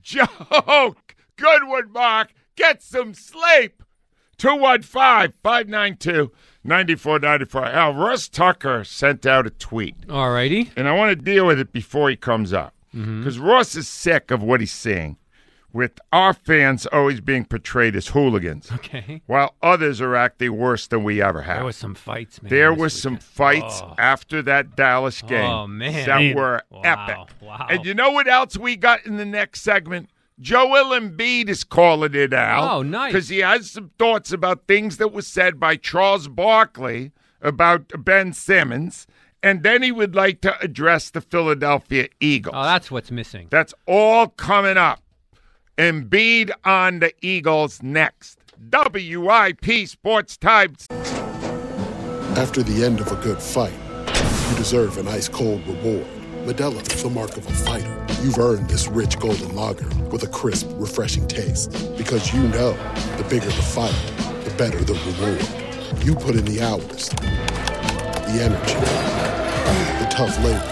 Joke. Good one, Mark. Get some sleep. two one five, five nine two, nine four nine four. Al, Russ Tucker sent out a tweet. All righty. And I want to deal with it before he comes up. Mhm. Because Ross is sick of what he's seeing, with our fans always being portrayed as hooligans. Okay. While others are acting worse than we ever have. There was some fights, man. There this was some weekend. fights Oh. after that Dallas game Oh, man. that Man. were Wow, epic. wow. And you know what else we got in the next segment? Joel Embiid is calling it out. Oh, nice. Because he has some thoughts about things that were said by Charles Barkley about Ben Simmons. And then he would like to address the Philadelphia Eagles. Oh, that's what's missing. That's all coming up. Embiid on the Eagles next. W I P Sports Types. After the end of a good fight, you deserve an ice-cold reward. Modelo is the mark of a fighter. You've earned this rich golden lager with a crisp, refreshing taste. Because you know, the bigger the fight, the better the reward. You put in the hours, the energy, the tough labor.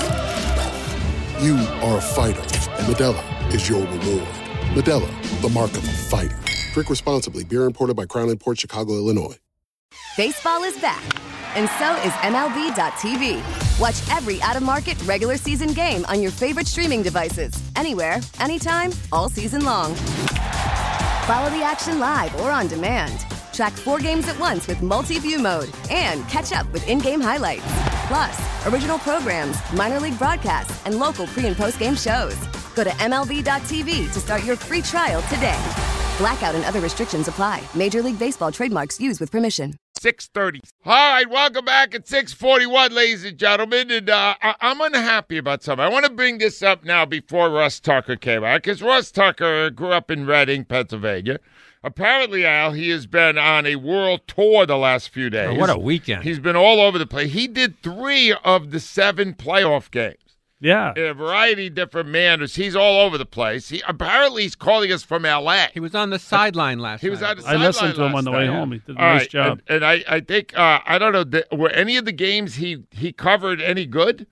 You are a fighter, and Modelo is your reward. Modelo, the mark of a fighter. Drink responsibly. Beer imported by Crown Imports, Chicago, Illinois. Baseball is back, and so is M L B dot T V. Watch every out-of-market regular season game on your favorite streaming devices, anywhere, anytime, all season long. Follow the action live or on demand. Track four games at once with multi-view mode and catch up with in-game highlights. Plus, original programs, minor league broadcasts, and local pre- and post-game shows. Go to M L B dot T V to start your free trial today. Blackout and other restrictions apply. Major League Baseball trademarks used with permission. six thirty. All right, welcome back at six forty-one, ladies and gentlemen. And uh, I- I'm unhappy about something. I want to bring this up now before Russ Tucker came out, because Russ Tucker grew up in Reading, Pennsylvania. Apparently, Al, he has been on a world tour the last few days. Oh, what a weekend. He's been all over the place. He did three of the seven playoff games. Yeah. In a variety of different manners. He's all over the place. He Apparently, he's calling us from L A. He was on the sideline last He was night. on the I sideline listened to him last on the way night. home. He did a All nice right, job. And, and I, I think, uh, I don't know, th- were any of the games he, he covered any good?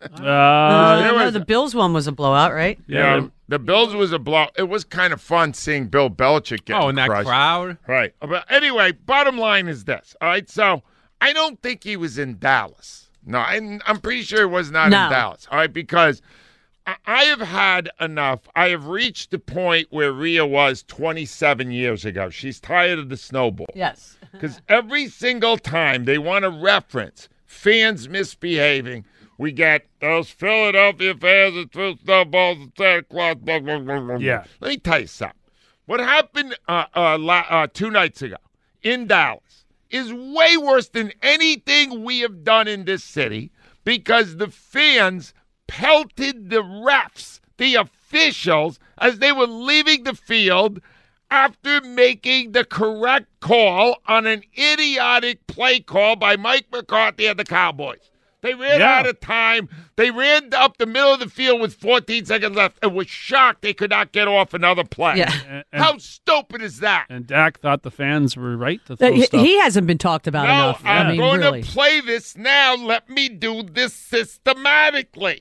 Uh, There no, was- the Bills one was a blowout, right? Yeah, the, the Bills was a blow. It was kind of fun seeing Bill Belichick get Oh, and that crushed. crowd. Right. But anyway, bottom line is this. All right, so I don't think he was in Dallas. No, and I'm pretty sure he was not No. in Dallas. All right, because I, I have had enough. I have reached the point where Rhea was twenty-seven years ago. She's tired of the snowball. Yes. Because every single time they want to reference fans misbehaving, we get those Philadelphia fans that threw snowballs at Santa Claus. Blah, blah, blah, blah. Yeah. Let me tell you something. What happened uh, uh, la- uh, two nights ago in Dallas is way worse than anything we have done in this city, because the fans pelted the refs, the officials, as they were leaving the field after making the correct call on an idiotic play call by Mike McCarthy and the Cowboys. They ran Yeah. out of time. They ran up the middle of the field with fourteen seconds left and was shocked they could not get off another play. Yeah. And- and- How stupid is that? And Dak thought the fans were right to Uh, throw he, stuff. he hasn't been talked about No, enough. I'm I mean, going really. to play this now. Let me do this systematically.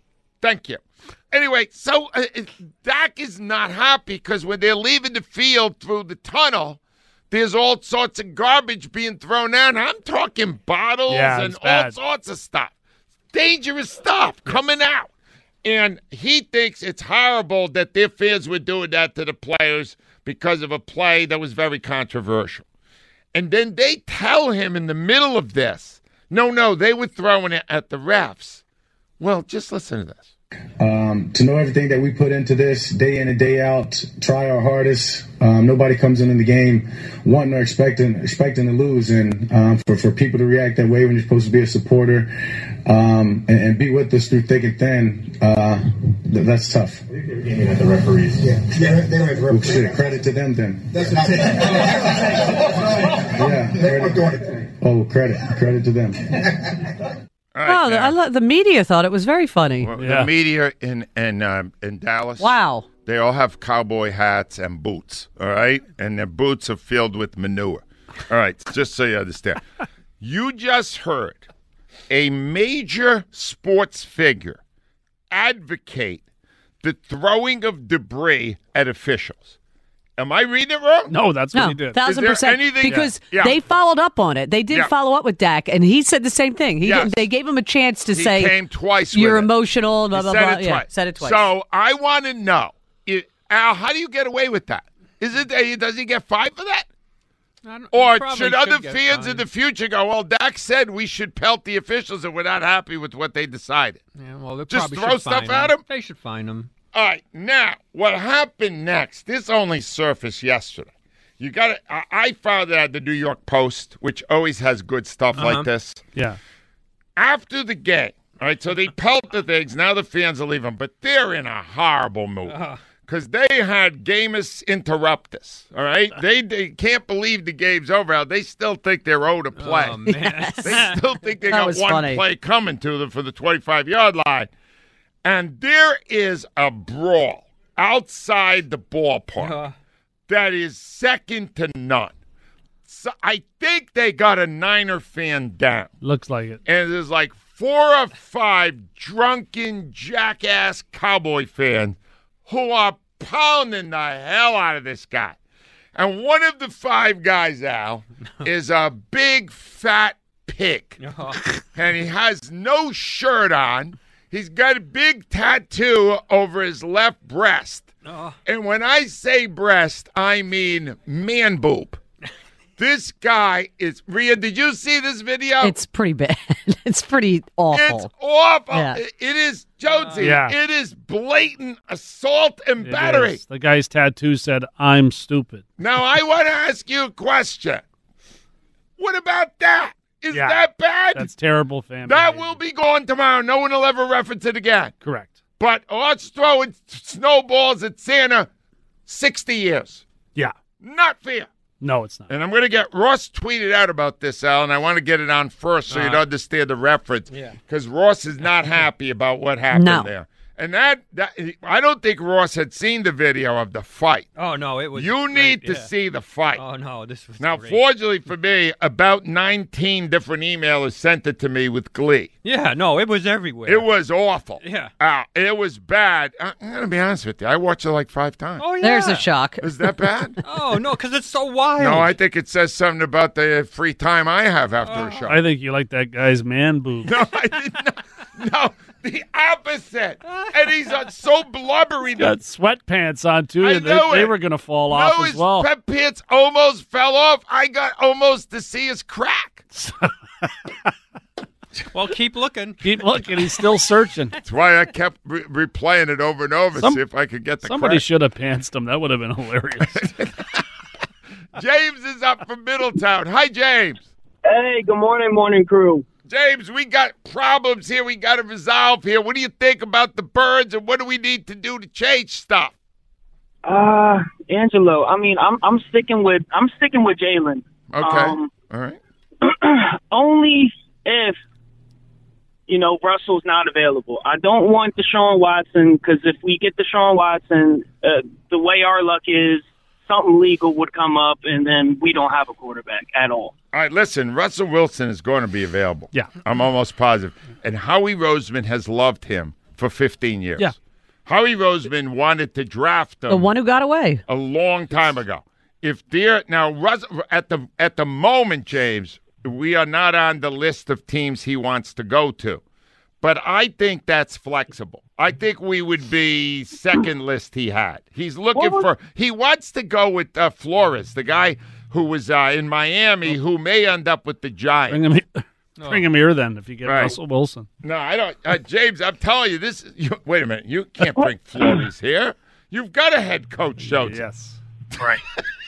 Thank you. Anyway, so uh, uh, Dak is not happy because when they're leaving the field through the tunnel, there's all sorts of garbage being thrown out. I'm talking bottles Yeah, and it's all bad. sorts of stuff. Dangerous stuff coming out. And he thinks it's horrible that their fans were doing that to the players because of a play that was very controversial. And then they tell him in the middle of this, no, no, they were throwing it at the refs. Well, just listen to this. Um, to know everything that we put into this day in and day out, try our hardest. Um, nobody comes into the game wanting or expecting expecting to lose, and um, for for people to react that way when you're supposed to be a supporter um, and, and be with us through thick and thin, uh, th- that's tough. Aiming at the referees. Yeah, they, they were well, shit, credit to them then. That's what yeah, credit, oh, credit, credit to them. All right, oh, the, now, I lo- the media thought it was very funny. well, Yeah. the media in in um, in Dallas. Wow. They all have cowboy hats and boots. All right, and their boots are filled with manure. All right, just so you understand, you just heard a major sports figure advocate the throwing of debris at officials. Am I reading it wrong? No, that's what No, he did. thousand Is there percent. anything- Because Yeah. they followed up on it. They did Yeah. follow up with Dak, and he said the same thing. He Yes. they gave him a chance to He say came twice you're with it. emotional. Blah He blah said blah. it Yeah, twice. said it twice. So I want to know, it, Al, how do you get away with that? Is it uh, does he get fined for that? I don't- Or he probably should other get fans in fined. the future go, well, Dak said we should pelt the officials and we're not happy with what they decided? Yeah, well, they Just probably throw should stuff fine at him. him? They should fine him. All right, now, what happened next, this only surfaced yesterday. You got to, I, I found that at the New York Post, which always has good stuff Uh-huh. like this. Yeah. After the game, all right, so they pelt the things. Now the fans are leaving, but they're in a horrible mood. Uh-huh. because they had Gamus Interruptus, all right? They, they can't believe the game's over. They still think they're owed a play. Oh, man. Yes. They still think they That got was one funny. play coming to them for the twenty-five-yard line. And there is a brawl outside the ballpark Uh. that is second to none. So I think they got a Niner fan down. Looks like it. And there's like four or five drunken jackass Cowboy fans who are pounding the hell out of this guy. And one of the five guys, Al, is a big fat pig. And he has no shirt on. He's got a big tattoo over his left breast. Oh. And when I say breast, I mean man boob. This guy is Rhea. Did you see this video? It's pretty bad. It's pretty awful. It's awful. Yeah. It it is, Jonesy. Yeah. It is blatant assault and It battery. is. The guy's tattoo said, "I'm stupid." Now, I want to ask you a question. What about that? Is Yeah. that bad? That's terrible fan that behavior. will be gone tomorrow. No one will ever reference it again. Correct. But let's throw in snowballs at Santa sixty years. Yeah. Not fair. No, it's not. And I'm going to get Ross tweeted out about this, Al, and I want to get it on first so Uh, you'd understand the reference. yeah. Because Ross is not happy about what happened No. there. And that, that, I don't think Ross had seen the video of the fight. Oh, no, it was You great, need to yeah. see the fight. Oh, no, this was Now, great. fortunately for me, about nineteen different emailers sent it to me with glee. Yeah, no, it was everywhere. It was awful. Yeah. Uh, it was bad. I- I'm going to be honest with you. I watched it like five times. Oh, yeah. There's a shock. Is that bad? Oh, no, because it's so wild. No, I think it says something about the free time I have after a show. I think you like that guy's man boob. No, I did not. No, the opposite. And he's uh, so blubbery. Got sweatpants on too. I and they, know they it. were going to fall No, off his as well. pep pants almost fell off. I got almost to see his crack. Well, keep looking. Keep looking. He's still searching. That's why I kept re- replaying it over and over, Some- see if I could get the Somebody crack. should have pantsed him. That would have been hilarious. James is up from Middletown. Hi, James. Hey, good morning, morning crew. James, we got problems here. We got to resolve here. What do you think about the Birds, and what do we need to do to change stuff? Uh, Angelo, I mean, I'm I'm sticking with I'm sticking with Jalen. Okay. Um, All right. only if you know Russell's not available. I don't want Deshaun Watson because if we get Deshaun Watson, uh, the way our luck is, something legal would come up, and then we don't have a quarterback at all. All right, listen, Russell Wilson is going to be available. Yeah. I'm almost positive. And Howie Roseman has loved him for fifteen years. Yeah. Howie Roseman wanted to draft him The one who got away. a long time ago. If they're now Russ, at the at the moment, James, we are not on the list of teams he wants to go to. But I think that's flexible. I think we would be second list he had. He's looking for he wants to go with uh, Flores, the guy who was uh, in Miami who may end up with the Giants. Bring him, he- bring him here then if you get Right. Russell Wilson. No, I don't. Uh, James, I'm telling you, this. You, wait a minute. You can't bring Flores here. You've got a head coach, don't you? Yes. Right.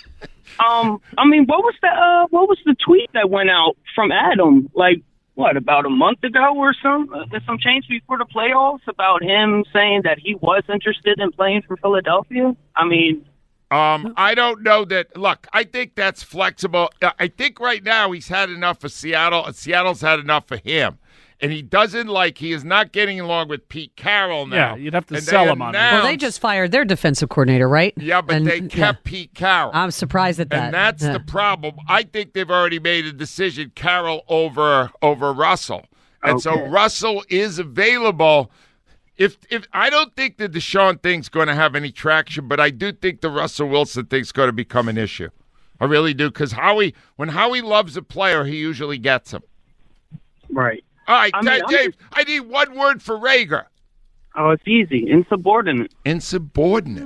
um, I mean, what was the uh, what was the tweet that went out from Adam? Like, what, about a month ago or some uh, some change before the playoffs about him saying that he was interested in playing for Philadelphia? I mean, Um, I don't know that. Look, I think that's flexible. Uh, I think right now he's had enough of Seattle, and Seattle's had enough of him. And he doesn't like, he is not getting along with Pete Carroll now. Yeah, you'd have to And sell they him on it. Well, they announced- just fired their defensive coordinator, right? Yeah, but And- they kept Pete Carroll. I'm surprised at that. And that's Yeah. the problem. I think they've already made a decision, Carroll over over Russell. And so Okay. Russell is available. If if I don't think the Deshaun thing's going to have any traction, but I do think the Russell Wilson thing's going to become an issue. I really do, because Howie, when Howie loves a player, he usually gets him. right. All right, I mean, I'm James, I need one word for Rager. Oh, it's easy. Insubordinate. Insubordinate.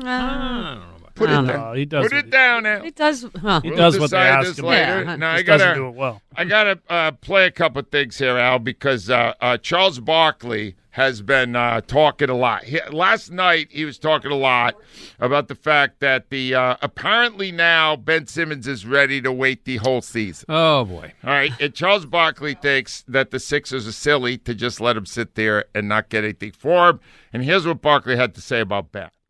Put I it don't down. know. He does Put what it down now. He does. Huh. He We'll does what they decide ask this him. later. Yeah, now I Just gotta doesn't do it well. I gotta uh, play a couple things here, Al, because uh, uh, Charles Barkley has been uh, talking a lot. He, last night he was talking a lot about the fact that the uh, apparently now Ben Simmons is ready to wait the whole season. Oh, boy. All right, and Charles Barkley thinks that the Sixers are silly to just let him sit there and not get anything for him. And here's what Barkley had to say about Ben.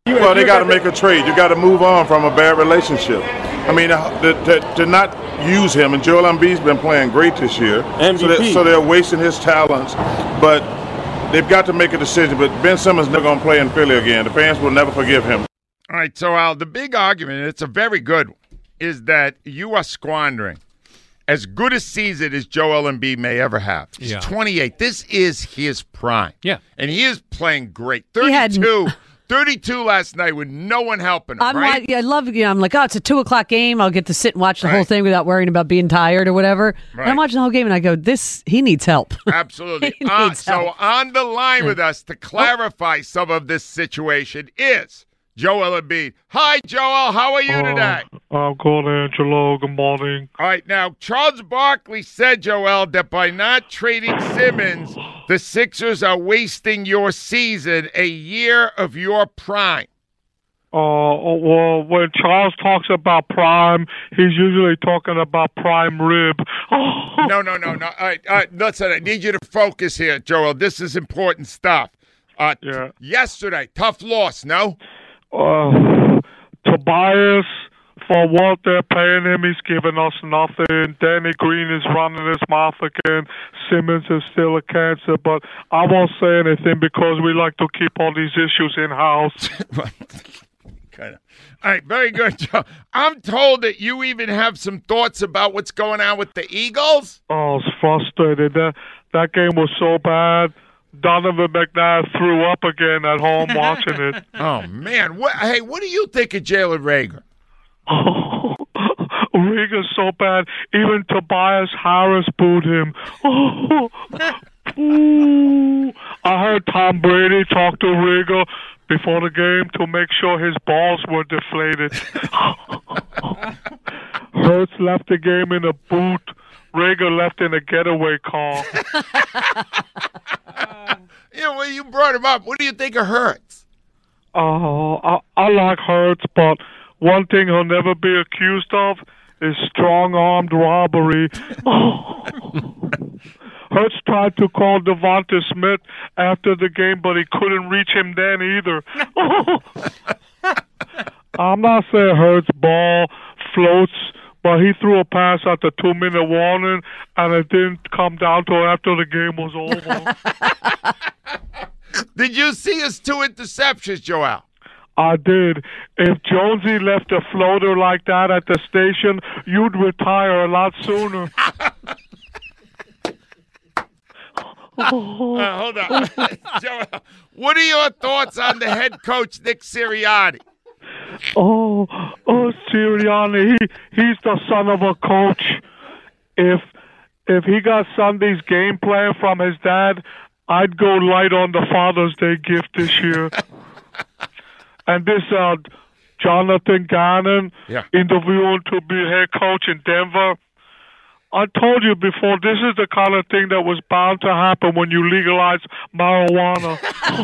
Well, they got to make a trade. You got to move on from a bad relationship. I mean, to, to, to not use him, and Joel Embiid's been playing great this year. M V P. So, they, so they're wasting his talents. But they've got to make a decision. But Ben Simmons never going to play in Philly again. The fans will never forgive him. All right, so Al, the big argument, and it's a very good one, is that you are squandering as good a season as Joel Embiid may ever have. He's Yeah. twenty-eight. This is his prime. Yeah. And he is playing great. He had- thirty-two. thirty-two last night with no one helping him, I'm right? like, I love, you know, I'm like, oh, it's a two o'clock game. I'll get to sit and watch the whole Right. thing without worrying about being tired or whatever. And Right. I'm watching the whole game and I go, this, he needs help. Absolutely. He Uh, needs so help. on the line with us to clarify some of this situation is Joel Embiid. Hi, Joel. How are you today? I'm good, Angelo. Good morning. All right, now, Charles Barkley said, Joel, that by not trading Simmons, the Sixers are wasting your season, a year of your prime. Uh, well, when Charles talks about prime, he's usually talking about prime rib. no, no, no, no. All right, all right, listen, I need you to focus here, Joel. This is important stuff. Uh, Yeah. Yesterday, tough loss, no? Uh, Tobias, for what they're paying him, he's giving us nothing. Danny Green is running his mouth again. Simmons is still a cancer, but I won't say anything because we like to keep all these issues in-house. Kind of. All right, very good, Joe. I'm told that you even have some thoughts about what's going on with the Eagles. Oh, I was frustrated. That, that game was so bad. Donovan McNabb threw up again at home watching it. Oh, man. What, hey, what do you think of Jalen Reagor? Oh, Reagor's so bad. Even Tobias Harris booed him. Oh, ooh. I heard Tom Brady talk to Reagor before the game to make sure his balls were deflated. Hurts left the game in a boot. Reagor left in a getaway car. You know, when you brought him up, what do you think of Hurts? Oh, I, I like Hurts, but one thing he'll never be accused of is strong-armed robbery. Hurts tried to call Devonta Smith after the game, but he couldn't reach him then either. I'm not saying Hurts' ball floats, but he threw a pass at the two-minute warning, and it didn't come down till after the game was over. Did you see his two interceptions, Joel? I did. If Jonesy left a floater like that at the station, you'd retire a lot sooner. Uh, hold on. Joel, what are your thoughts on the head coach, Nick Sirianni? Oh, oh, Sirianni, he, he's the son of a coach. If if he got Sunday's game plan from his dad, I'd go light on the Father's Day gift this year. And this uh, Jonathan Gannon yeah. interviewing to be head coach in Denver. I told you before, this is the kind of thing that was bound to happen when you legalize marijuana.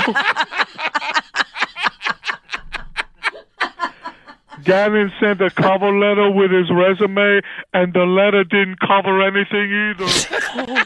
Gannon sent a cover letter with his resume, and the letter didn't cover anything either.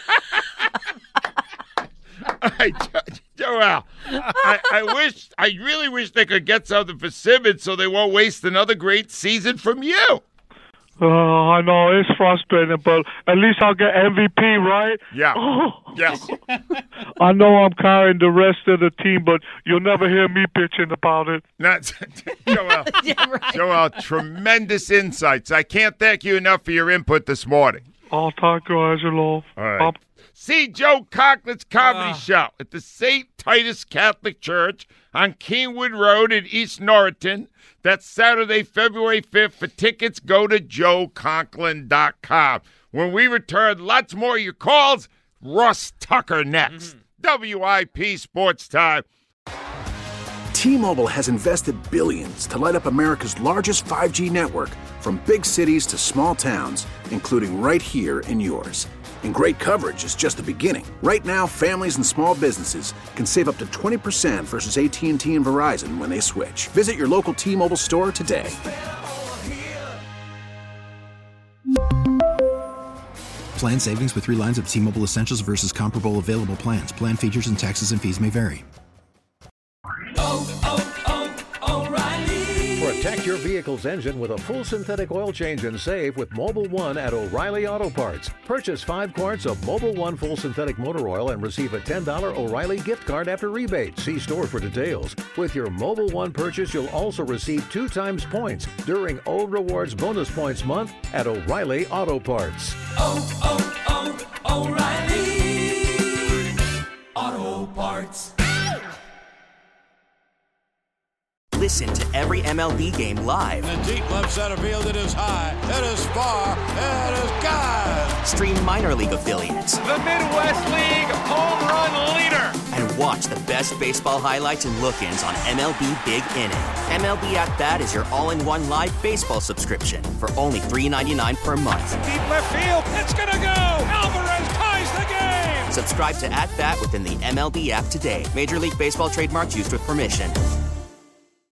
All right, Jo- Joel, I, I wish, I really wish they could get something for Simmons so they won't waste another great season from you. Uh, I know, it's frustrating, but at least I'll get M V P, right? Yeah. Yes. I know I'm carrying the rest of the team, but you'll never hear me bitching about it. Not, Joel, Yeah, right. Joel, tremendous insights. I can't thank you enough for your input this morning. I'll talk to you, Angelo. All right. See Joe Conklin's comedy show at the Saint Titus Catholic Church on Kingwood Road in East Norriton. That's Saturday, February fifth. For tickets, go to joe conklin dot com. When we return, lots more of your calls. Ross Tucker next. W I P Sports Time. T-Mobile has invested billions to light up America's largest five G network, from big cities to small towns, including right here in yours. And great coverage is just the beginning. Right now, families and small businesses can save up to twenty percent versus A T and T and Verizon when they switch. Visit your local T-Mobile store today. Plan savings with three lines of T-Mobile Essentials versus comparable available plans. Plan features and taxes and fees may vary. Oh, oh, oh, your vehicle's engine with a full synthetic oil change and save with Mobil one at O'Reilly Auto Parts. Purchase five quarts of Mobil one full synthetic motor oil and receive a ten dollars O'Reilly gift card after rebate. See store for details. With your Mobil one purchase, you'll also receive two times points during O Rewards Bonus Points Month at O'Reilly Auto Parts. Oh, oh, oh, O'Reilly Auto Parts. Listen to every M L B game live. In the deep left center field, it is high, it is far, it is gone. Stream minor league affiliates. The Midwest League home run leader. And watch the best baseball highlights and look-ins on M L B Big Inning. M L B At Bat is your all-in-one live baseball subscription for only three dollars and ninety-nine cents per month. Deep left field, it's gonna go. Alvarez ties the game. Subscribe to At Bat within the M L B app today. Major League Baseball trademarks used with permission.